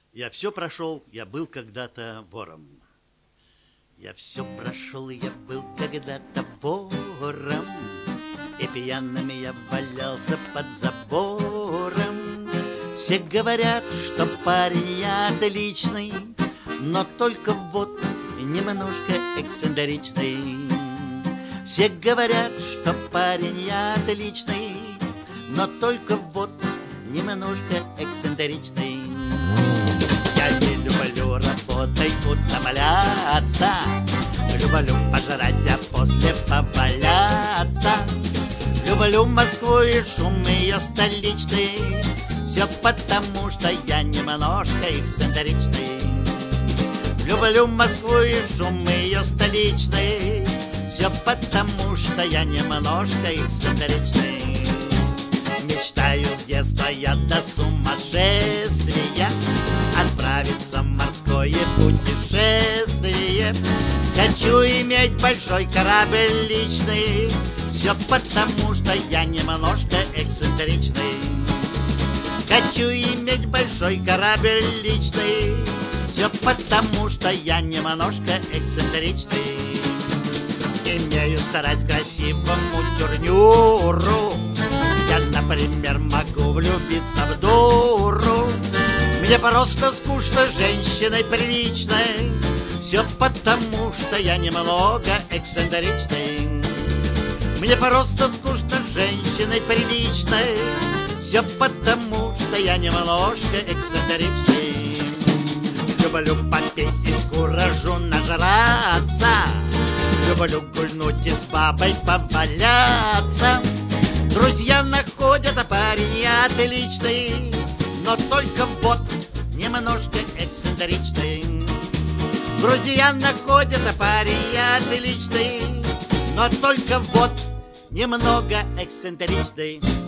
Я все прошел, я был когда-то вором. Я все прошел, и я был когда-то вором. И пьяным я валялся под забором. Все говорят, что парень я отличный, но только вот немножко эксцентричный. Все говорят, что парень я отличный, но только вот немножко эксцентричный. Я не люблю работой утомляться, люблю пожрать, а после поваляться. Люблю Москву и шум ее столичный, все потому, что я немножко эксцентричный. Люблю Москву и шум ее столичный, все потому, что я немножко эксцентричный. Мечтаю с детства я до сумасшествия отправиться в морское путешествие. Хочу иметь большой корабль личный, все потому, что я немножко эксцентричный. Хочу иметь большой корабль личный, все потому, что я немножко эксцентричный. Имею страсть к красивому турнюру. Я, например, могу влюбиться в дуру. Мне просто скучно женщиной приличной, все потому, что я немного эксцентричный. Мне просто скучно женщиной приличной, все потому, что я немножко эксцентричный. Люблю попесть и с куражу нажраться, люблю гульнуть и с бабой поваляться. Друзья находят, а парень я отличный, но только вот немножко эксцентричный. Друзья находят, а парень я отличный, но только вот немного эксцентричный.